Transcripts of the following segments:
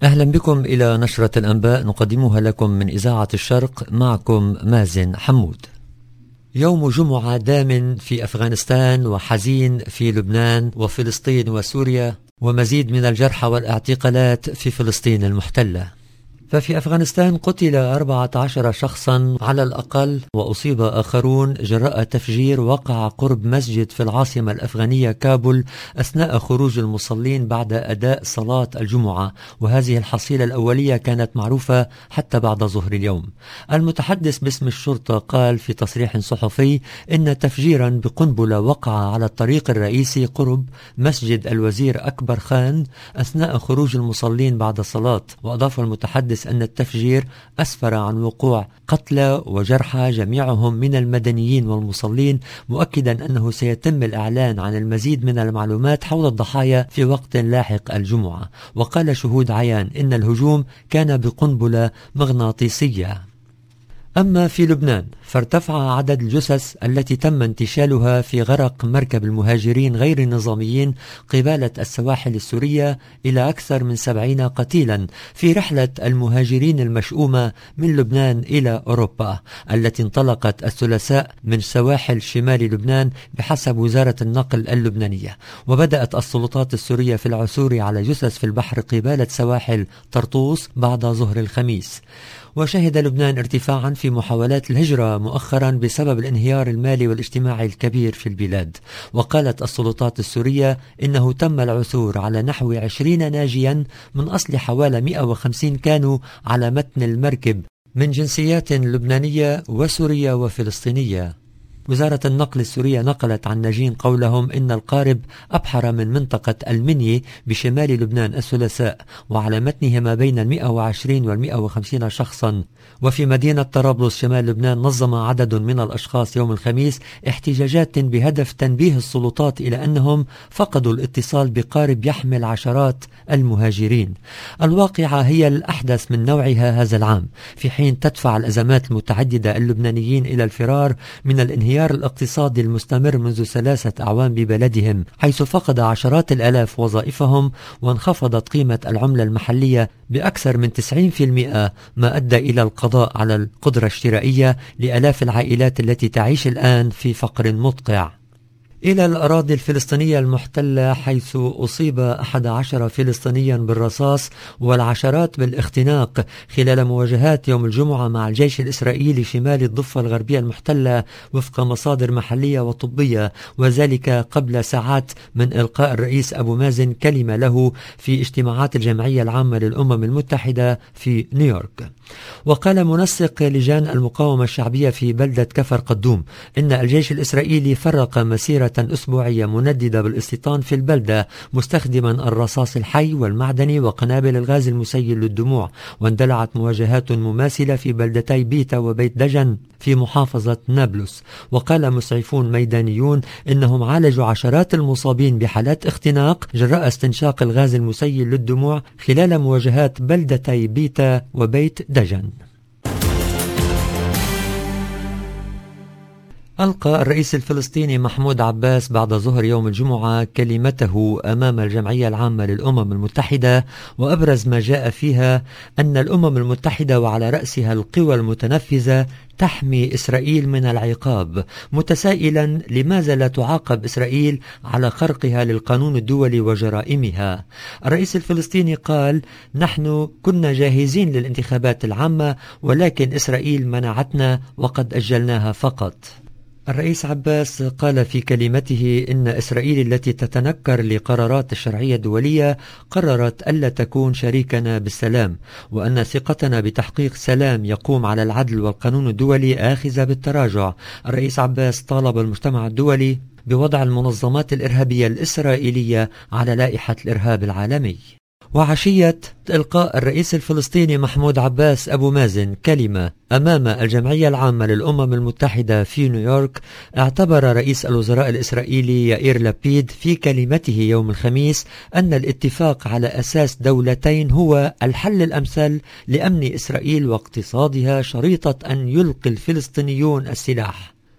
أهلا بكم إلى نشرة الأنباء نقدمها لكم من إذاعة الشرق، معكم مازن حمود. يوم جمعة دام في أفغانستان وحزين في لبنان وفلسطين وسوريا، ومزيد من الجرحى والاعتقالات في فلسطين المحتلة. ففي أفغانستان قتل 14 شخصا على الأقل وأصيب آخرون جراء تفجير وقع قرب مسجد في العاصمة الأفغانية كابول أثناء خروج المصلين بعد أداء صلاة الجمعة، وهذه الحصيلة الأولية كانت معروفة حتى بعد ظهر اليوم. المتحدث باسم الشرطة قال في تصريح صحفي إن تفجيرا بقنبلة وقع على الطريق الرئيسي قرب مسجد الوزير أكبر خان أثناء خروج المصلين بعد الصلاة. وأضاف المتحدث أن التفجير أسفر عن وقوع قتلى وجرحى جميعهم من المدنيين والمصلين، مؤكدا أنه سيتم الإعلان عن المزيد من المعلومات حول الضحايا في وقت لاحق الجمعة. وقال شهود عيان إن الهجوم كان بقنبلة مغناطيسية. أما في لبنان فارتفع عدد الجثث التي تم انتشالها في غرق مركب المهاجرين غير النظاميين قبالة السواحل السورية إلى أكثر من 70 قتيلا في رحلة المهاجرين المشؤومة من لبنان إلى أوروبا التي انطلقت الثلاثاء من سواحل شمال لبنان بحسب وزارة النقل اللبنانية. وبدأت السلطات السورية في العثور على جثث في البحر قبالة سواحل طرطوس بعد ظهر الخميس. وشهد لبنان ارتفاعا في محاولات الهجرة مؤخرا بسبب الانهيار المالي والاجتماعي الكبير في البلاد. وقالت السلطات السورية إنه تم العثور على نحو 20 ناجيا من أصل حوالي 150 كانوا على متن المركب من جنسيات لبنانية وسورية وفلسطينية. وزارة النقل السورية نقلت عن ناجين قولهم إن القارب أبحر من منطقة المنيي بشمال لبنان الثلاثاء، وعلى متنه ما بين 120 و 150 شخصا. وفي مدينة طرابلس شمال لبنان نظم عدد من الأشخاص يوم الخميس احتجاجات بهدف تنبيه السلطات إلى أنهم فقدوا الاتصال بقارب يحمل عشرات المهاجرين. الواقعة هي الأحدث من نوعها هذا العام، في حين تدفع الأزمات المتعددة اللبنانيين إلى الفرار من الانهيار الاقتصادي المستمر منذ 3 أعوام ببلدهم، حيث فقد عشرات الآلاف وظائفهم وانخفضت قيمة العملة المحلية بأكثر من 90%، ما أدى إلى القضاء على القدرة الشرائية لآلاف العائلات التي تعيش الآن في فقر مدقع. إلى الأراضي الفلسطينية المحتلة، حيث أصيب 11 فلسطينيا بالرصاص والعشرات بالاختناق خلال مواجهات يوم الجمعة مع الجيش الإسرائيلي شمال الضفة الغربية المحتلة وفق مصادر محلية وطبية، وذلك قبل ساعات من إلقاء الرئيس أبو مازن كلمة له في اجتماعات الجمعية العامة للأمم المتحدة في نيويورك. وقال منسق لجان المقاومة الشعبية في بلدة كفر قدوم إن الجيش الإسرائيلي فرق مسيرة أسبوعية منددة بالاستيطان في البلدة مستخدما الرصاص الحي والمعدني وقنابل الغاز المسيل للدموع، واندلعت مواجهات مماثلة في بلدتي بيتا وبيت دجن في محافظة نابلس. وقال مسعفون ميدانيون إنهم عالجوا عشرات المصابين بحالات اختناق جراء استنشاق الغاز المسيل للدموع خلال مواجهات بلدتي بيتا وبيت دجن. ألقى الرئيس الفلسطيني محمود عباس بعد ظهر يوم الجمعة كلمته أمام الجمعية العامة للأمم المتحدة، وأبرز ما جاء فيها أن الأمم المتحدة وعلى رأسها القوى المتنفذة تحمي إسرائيل من العقاب، متسائلا لماذا لا تعاقب إسرائيل على خرقها للقانون الدولي وجرائمها. الرئيس الفلسطيني قال: نحن كنا جاهزين للانتخابات العامة، ولكن إسرائيل منعتنا وقد أجلناها فقط. الرئيس عباس قال في كلمته إن إسرائيل التي تتنكر لقرارات الشرعية الدولية قررت ألا تكون شريكنا بالسلام، وأن ثقتنا بتحقيق سلام يقوم على العدل والقانون الدولي آخذة بالتراجع. الرئيس عباس طالب المجتمع الدولي بوضع المنظمات الإرهابية الإسرائيلية على لائحة الإرهاب العالمي. وعشية إلقاء الرئيس الفلسطيني محمود عباس أبو مازن كلمة أمام الجمعية العامة للأمم المتحدة في نيويورك، اعتبر رئيس الوزراء الإسرائيلي يائير لابيد في كلمته يوم الخميس أن الاتفاق على أساس دولتين هو الحل الأمثل لأمن إسرائيل واقتصادها، شريطة أن يلقي الفلسطينيون السلاح.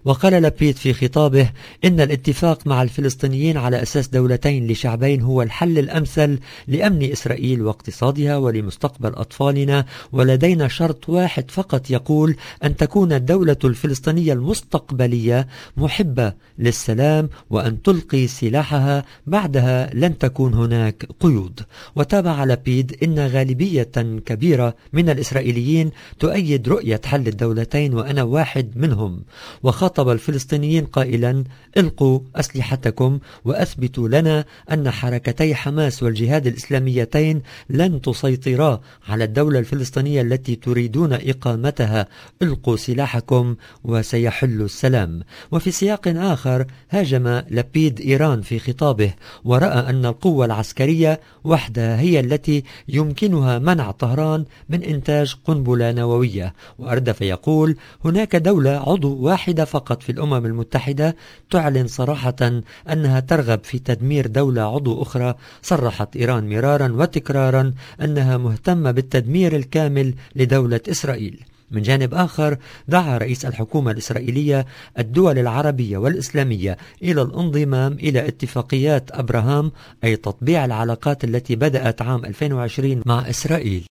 وقال لابيد في خطابه إن الاتفاق مع الفلسطينيين على أساس دولتين لشعبين هو الحل الأمثل لأمن إسرائيل واقتصادها ولمستقبل أطفالنا، ولدينا شرط واحد فقط يقول أن تكون الدولة الفلسطينية المستقبلية محبة للسلام وأن تلقي سلاحها، بعدها لن تكون هناك قيود. وتابع لابيد إن غالبية كبيرة من الإسرائيليين تؤيد رؤية حل الدولتين وأنا واحد منهم، وخاطب الفلسطينيين قائلا: القوا أسلحتكم وأثبتوا لنا أن حركتي حماس والجهاد الإسلاميتين لن تسيطرا على الدولة الفلسطينية التي تريدون إقامتها، القوا سلاحكم وسيحل السلام. وفي سياق آخر هاجم لابيد إيران في خطابه ورأى أن القوة العسكرية وحدها هي التي يمكنها منع طهران من إنتاج قنبلة نووية، وأردف يقول: هناك دولة عضو واحدة فقط في الأمم المتحدة تعلن صراحة أنها ترغب في تدمير دولة عضو أخرى. صرحت إيران مرارا وتكرارا أنها مهتمة بالتدمير الكامل لدولة إسرائيل. من جانب آخر دعا رئيس الحكومة الإسرائيلية الدول العربية والإسلامية إلى الانضمام إلى اتفاقيات أبراهام، أي تطبيع العلاقات التي بدأت عام 2020 مع إسرائيل.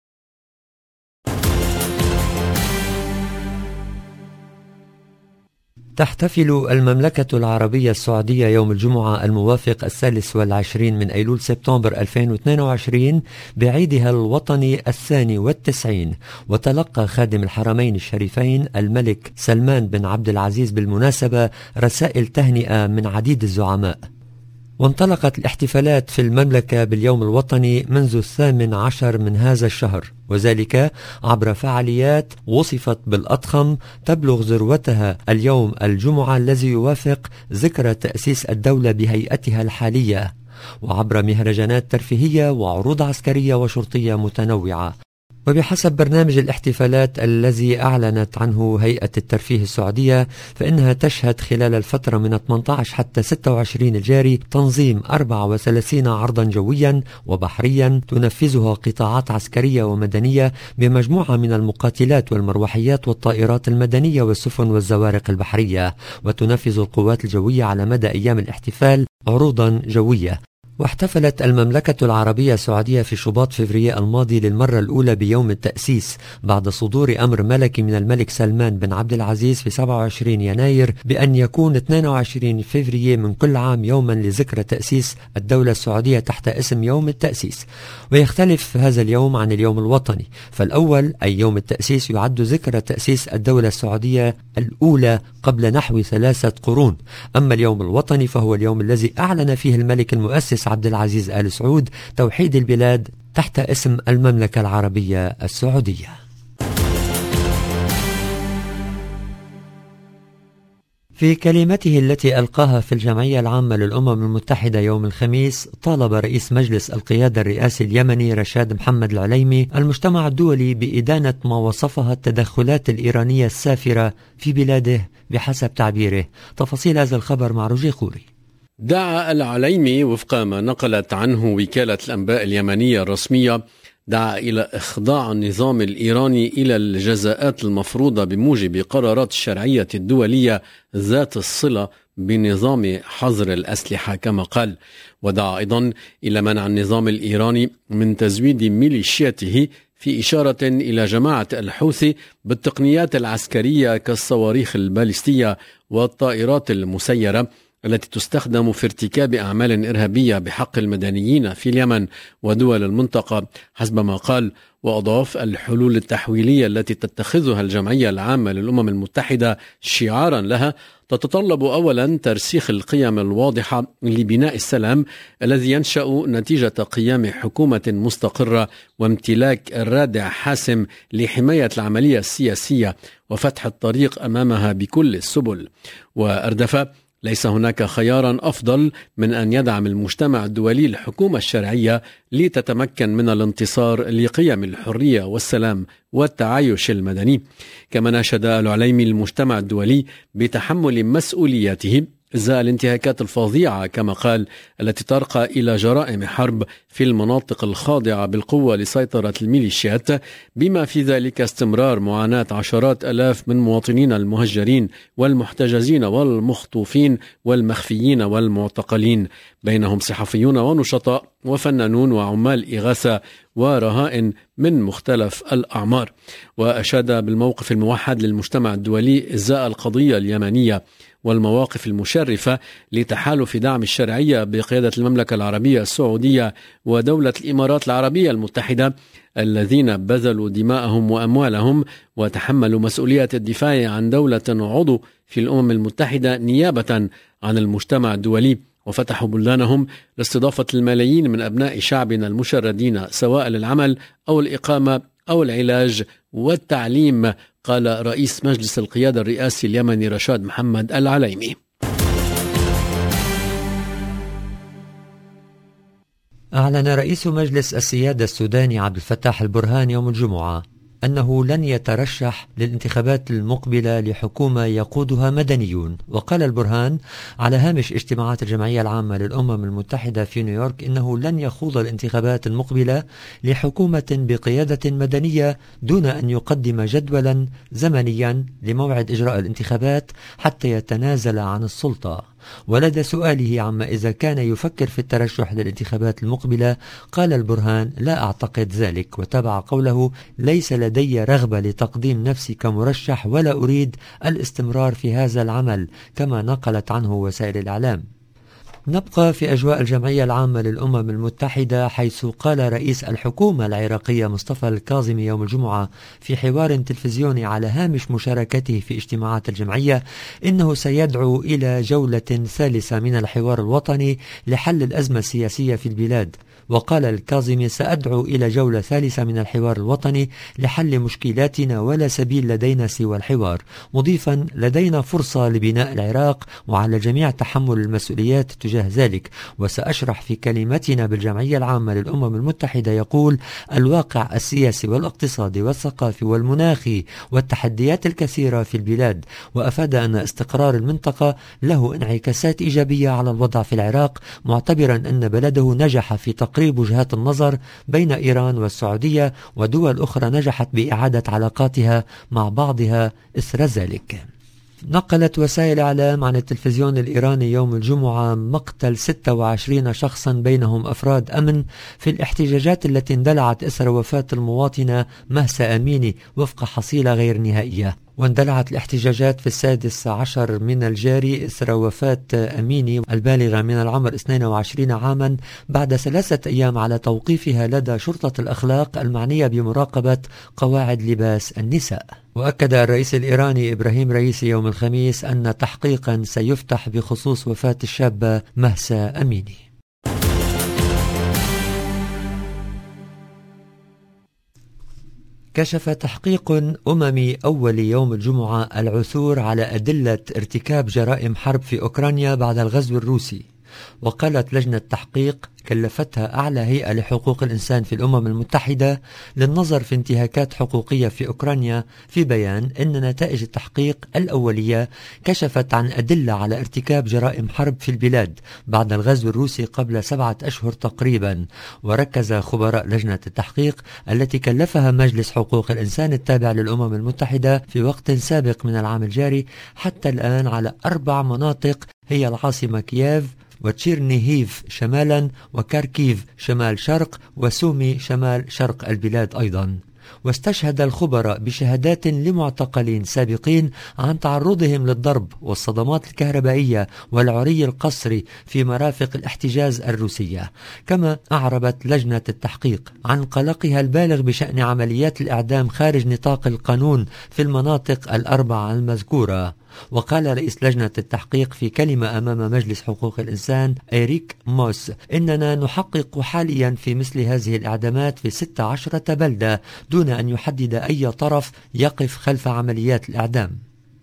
تحتفل المملكة العربية السعودية يوم الجمعة الموافق 23 من أيلول سبتمبر 2022 بعيدها الوطني 92. وتلقى خادم الحرمين الشريفين الملك سلمان بن عبد العزيز بالمناسبة رسائل تهنئة من عديد الزعماء. وانطلقت الاحتفالات في المملكة باليوم الوطني منذ 18 من هذا الشهر، وذلك عبر فعاليات وصفت بالأضخم تبلغ ذروتها اليوم الجمعة الذي يوافق ذكرى تأسيس الدولة بهيئتها الحالية، وعبر مهرجانات ترفيهية وعروض عسكرية وشرطية متنوعة. وبحسب برنامج الاحتفالات الذي أعلنت عنه هيئة الترفيه السعودية، فإنها تشهد خلال الفترة من 18 حتى 26 الجاري تنظيم 34 عرضا جويا وبحريا تنفذها قطاعات عسكرية ومدنية بمجموعة من المقاتلات والمروحيات والطائرات المدنية والسفن والزوارق البحرية. وتنفذ القوات الجوية على مدى أيام الاحتفال عروضا جوية. واحتفلت المملكة العربية السعودية في شباط فبراير الماضي للمرة الأولى بيوم التأسيس بعد صدور أمر ملكي من الملك سلمان بن عبد العزيز في 27 يناير بأن يكون 22 فبراير من كل عام يوما لذكرى تأسيس الدولة السعودية تحت اسم يوم التأسيس. ويختلف هذا اليوم عن اليوم الوطني، فالأول أي يوم التأسيس يعد ذكرى تأسيس الدولة السعودية الأولى قبل نحو 3 قرون، أما اليوم الوطني فهو اليوم الذي أعلن فيه الملك المؤسس عبد العزيز آل سعود توحيد البلاد تحت اسم المملكة العربية السعودية. في كلمته التي ألقاها في الجمعية العامة للأمم المتحدة يوم الخميس، طالب رئيس مجلس القيادة الرئاسي اليمني رشاد محمد العليمي المجتمع الدولي بإدانة ما وصفها التدخلات الإيرانية السافرة في بلاده بحسب تعبيره. تفاصيل هذا الخبر مع رجي خوري. دعا العليمي وفق ما نقلت عنه وكالة الأنباء اليمنية الرسمية دعا إلى إخضاع النظام الإيراني إلى الجزاءات المفروضة بموجب قرارات الشرعية الدولية ذات الصلة بنظام حظر الأسلحة كما قال. ودعا أيضا إلى منع النظام الإيراني من تزويد ميليشياته في إشارة إلى جماعة الحوثي بالتقنيات العسكرية كالصواريخ البالستية والطائرات المسيرة التي تستخدم في ارتكاب أعمال إرهابية بحق المدنيين في اليمن ودول المنطقة حسب ما قال. وأضاف الحلول التحويلية التي تتخذها الجمعية العامة للأمم المتحدة شعارا لها تتطلب أولا ترسيخ القيم الواضحة لبناء السلام الذي ينشأ نتيجة قيام حكومة مستقرة وامتلاك رادع حاسم لحماية العملية السياسية وفتح الطريق أمامها بكل السبل. وأردف ليس هناك خيارا أفضل من أن يدعم المجتمع الدولي الحكومة الشرعية لتتمكن من الانتصار لقيم الحرية والسلام والتعايش المدني. كما ناشد العليمي المجتمع الدولي بتحمل مسؤولياته إزاء الانتهاكات الفظيعة كما قال التي ترقى إلى جرائم حرب في المناطق الخاضعة بالقوة لسيطرة الميليشيات، بما في ذلك استمرار معاناة عشرات آلاف من مواطنين المهجرين والمحتجزين والمخطوفين والمخفيين والمعتقلين، بينهم صحفيون ونشطاء وفنانون وعمال إغاثة ورهائن من مختلف الأعمار. وأشاد بالموقف الموحد للمجتمع الدولي إزاء القضية اليمنية والمواقف المشرفة لتحالف دعم الشرعية بقيادة المملكة العربية السعودية ودولة الإمارات العربية المتحدة، الذين بذلوا دماءهم وأموالهم وتحملوا مسؤولية الدفاع عن دولة عضو في الأمم المتحدة نيابة عن المجتمع الدولي، وفتحوا بلدانهم لاستضافة الملايين من أبناء شعبنا المشردين سواء للعمل أو الإقامة أو العلاج والتعليم، قال رئيس مجلس القيادة الرئاسي اليمني رشاد محمد العليمي. أعلن رئيس مجلس السيادة السوداني عبد الفتاح البرهان يوم الجمعة أنه لن يترشح للانتخابات المقبلة لحكومة يقودها مدنيون. وقال البرهان على هامش اجتماعات الجمعية العامة للأمم المتحدة في نيويورك إنه لن يخوض الانتخابات المقبلة لحكومة بقيادة مدنية دون أن يقدم جدولا زمنيا لموعد إجراء الانتخابات حتى يتنازل عن السلطة. ولدى سؤاله عما إذا كان يفكر في الترشح للانتخابات المقبلة قال البرهان لا أعتقد ذلك، وتابع قوله ليس لدي رغبة لتقديم نفسي كمرشح ولا أريد الاستمرار في هذا العمل كما نقلت عنه وسائل الإعلام. نبقى في أجواء الجمعية العامة للأمم المتحدة، حيث قال رئيس الحكومة العراقية مصطفى الكاظمي يوم الجمعة في حوار تلفزيوني على هامش مشاركته في اجتماعات الجمعية إنه سيدعو إلى جولة ثالثة من الحوار الوطني لحل الأزمة السياسية في البلاد. وقال الكاظمي سأدعو إلى جولة ثالثة من الحوار الوطني لحل مشكلاتنا ولا سبيل لدينا سوى الحوار، مضيفا لدينا فرصة لبناء العراق وعلى الجميع تحمل المسؤوليات تجاه ذلك. وسأشرح في كلمتنا بالجمعية العامة للأمم المتحدة يقول الواقع السياسي والاقتصادي والثقافي والمناخي والتحديات الكثيرة في البلاد. وأفاد أن استقرار المنطقة له انعكاسات إيجابية على الوضع في العراق، معتبرا أن بلده نجح في تقريب وجهات النظر بين إيران والسعودية ودول أخرى نجحت بإعادة علاقاتها مع بعضها إثر ذلك. نقلت وسائل إعلام عن التلفزيون الإيراني يوم الجمعة مقتل 26 شخصا بينهم أفراد أمن في الاحتجاجات التي اندلعت إثر وفاة المواطنة مهسا أميني وفق حصيلة غير نهائية. واندلعت الاحتجاجات في 16 من الجاري إثر وفاة أميني البالغة من العمر 22 عاما بعد 3 أيام على توقيفها لدى شرطة الأخلاق المعنية بمراقبة قواعد لباس النساء. وأكد الرئيس الإيراني إبراهيم رئيسي يوم الخميس أن تحقيقا سيفتح بخصوص وفاة الشابة مهسا أميني. كشف تحقيق أممي أول يوم الجمعة العثور على أدلة ارتكاب جرائم حرب في أوكرانيا بعد الغزو الروسي. وقالت لجنة تحقيق كلفتها أعلى هيئة لحقوق الإنسان في الأمم المتحدة للنظر في انتهاكات حقوقية في أوكرانيا في بيان أن نتائج التحقيق الأولية كشفت عن أدلة على ارتكاب جرائم حرب في البلاد بعد الغزو الروسي قبل 7 أشهر تقريبا. وركز خبراء لجنة التحقيق التي كلفها مجلس حقوق الإنسان التابع للأمم المتحدة في وقت سابق من العام الجاري حتى الآن على 4 مناطق هي العاصمة كييف وتشيرنيهيف شمالا وكاركيف شمال شرق وسومي شمال شرق البلاد أيضا. واستشهد الخبراء بشهادات لمعتقلين سابقين عن تعرضهم للضرب والصدمات الكهربائية والعري القسري في مرافق الاحتجاز الروسية. كما أعربت لجنة التحقيق عن قلقها البالغ بشأن عمليات الإعدام خارج نطاق القانون في المناطق ال4 المذكورة. وقال رئيس لجنة التحقيق في كلمة أمام مجلس حقوق الإنسان إريك موس إننا نحقق حاليا في مثل هذه الإعدامات في 16 بلدة دون أن يحدد أي طرف يقف خلف عمليات الإعدام.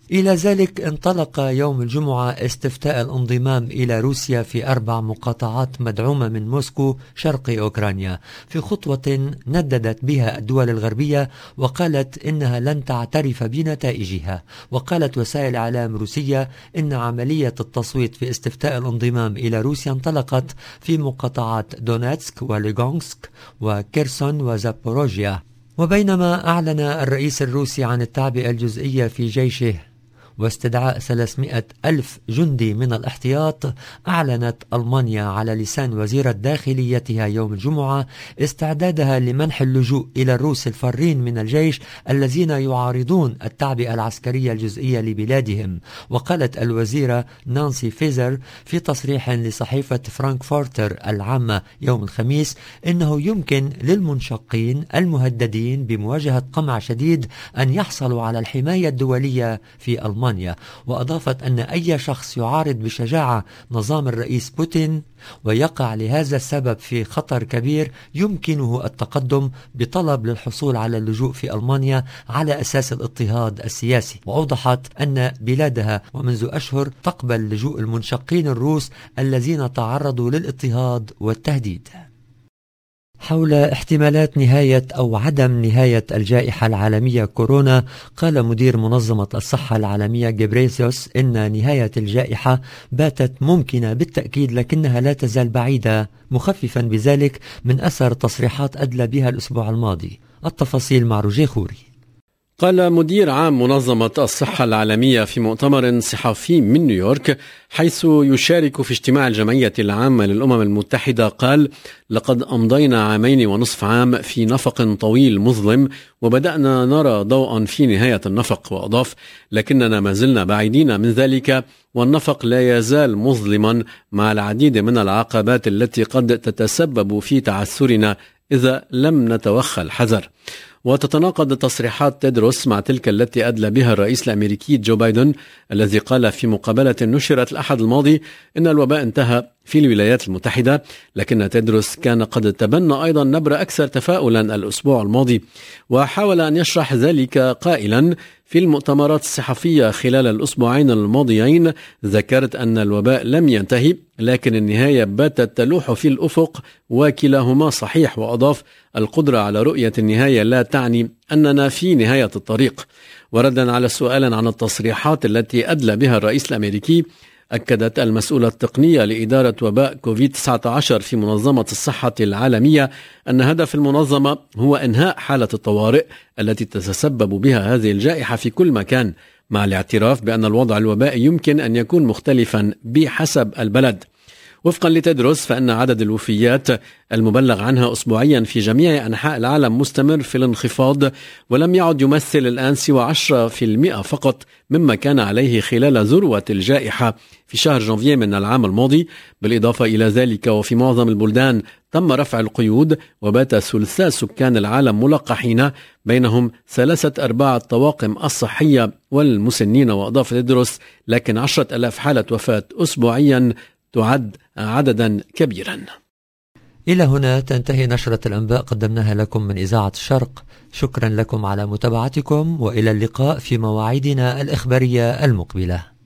إلى ذلك انطلق يوم الجمعة استفتاء الانضمام إلى روسيا في 4 مقاطعات مدعومة من موسكو شرق أوكرانيا، في خطوة نددت بها الدول الغربية وقالت إنها لن تعترف بنتائجها. وقالت وسائل إعلام روسية إن عملية التصويت في استفتاء الانضمام إلى روسيا انطلقت في مقاطعات دونيتسك وليغانسك وكيرسون وزابوروجيا. وبينما أعلن الرئيس الروسي عن التعبئة الجزئية في جيشه واستدعاء 300,000 جندي من الاحتياط، أعلنت ألمانيا على لسان وزيرة داخليتها يوم الجمعة استعدادها لمنح اللجوء إلى الروس الفارين من الجيش الذين يعارضون التعبئة العسكرية الجزئية لبلادهم. وقالت الوزيرة نانسي فيزر في تصريح لصحيفة فرانكفورتر العامة يوم الخميس إنه يمكن للمنشقين المهددين بمواجهة قمع شديد أن يحصلوا على الحماية الدولية في ألمانيا. وأضافت أن أي شخص يعارض بشجاعة نظام الرئيس بوتين ويقع لهذا السبب في خطر كبير يمكنه التقدم بطلب للحصول على اللجوء في ألمانيا على أساس الاضطهاد السياسي. وأوضحت أن بلادها ومنذ أشهر تقبل لجوء المنشقين الروس الذين تعرضوا للاضطهاد والتهديد. حول احتمالات نهاية أو عدم نهاية الجائحة العالمية كورونا، قال مدير منظمة الصحة العالمية غبرييسوس إن نهاية الجائحة باتت ممكنة بالتأكيد لكنها لا تزال بعيدة، مخففا بذلك من أثر تصريحات أدلى بها الأسبوع الماضي. التفاصيل مع روجيه خوري. قال مدير عام منظمة الصحة العالمية في مؤتمر صحفي من نيويورك حيث يشارك في اجتماع الجمعية العامة للأمم المتحدة، قال: لقد أمضينا 2.5 عام في نفق طويل مظلم وبدأنا نرى ضوءا في نهاية النفق. وأضاف: لكننا ما زلنا بعيدين من ذلك والنفق لا يزال مظلما مع العديد من العقبات التي قد تتسبب في تعثرنا إذا لم نتوخى الحذر. وتتناقض تصريحات تيدروس مع تلك التي أدلى بها الرئيس الأمريكي جو بايدن الذي قال في مقابلة نشرت الأحد الماضي إن الوباء انتهى في الولايات المتحدة، لكن تيدروس كان قد تبنى أيضا نبرة أكثر تفاؤلا الأسبوع الماضي، وحاول أن يشرح ذلك قائلا: في المؤتمرات الصحفية خلال الأسبوعين الماضيين ذكرت أن الوباء لم ينتهي، لكن النهاية باتت تلوح في الأفق وكلاهما صحيح. وأضاف: القدرة على رؤية النهاية لا تعني أننا في نهاية الطريق. وردا على سؤال عن التصريحات التي أدلى بها الرئيس الأمريكي، أكدت المسؤولة التقنية لإدارة وباء كوفيد-19 في منظمة الصحة العالمية أن هدف المنظمة هو إنهاء حالة الطوارئ التي تتسبب بها هذه الجائحة في كل مكان، مع الاعتراف بأن الوضع الوبائي يمكن أن يكون مختلفا بحسب البلد. وفقا لتيدروس فإن عدد الوفيات المبلغ عنها أسبوعيا في جميع أنحاء العالم مستمر في الانخفاض، ولم يعد يمثل الآن سوى 10% فقط مما كان عليه خلال ذروة الجائحة في شهر جانفييه من العام الماضي. بالإضافة إلى ذلك وفي معظم البلدان تم رفع القيود وبات ثلثاء سكان العالم ملقحين، بينهم 3/4 الطواقم الصحية والمسنين. وأضاف تيدروس: لكن 10,000 حالة وفاة أسبوعيا تعد عددا كبيرا. إلى هنا تنتهي نشرة الأنباء قدمناها لكم من إذاعة الشرق. شكرا لكم على متابعتكم وإلى اللقاء في مواعيدنا الإخبارية المقبلة.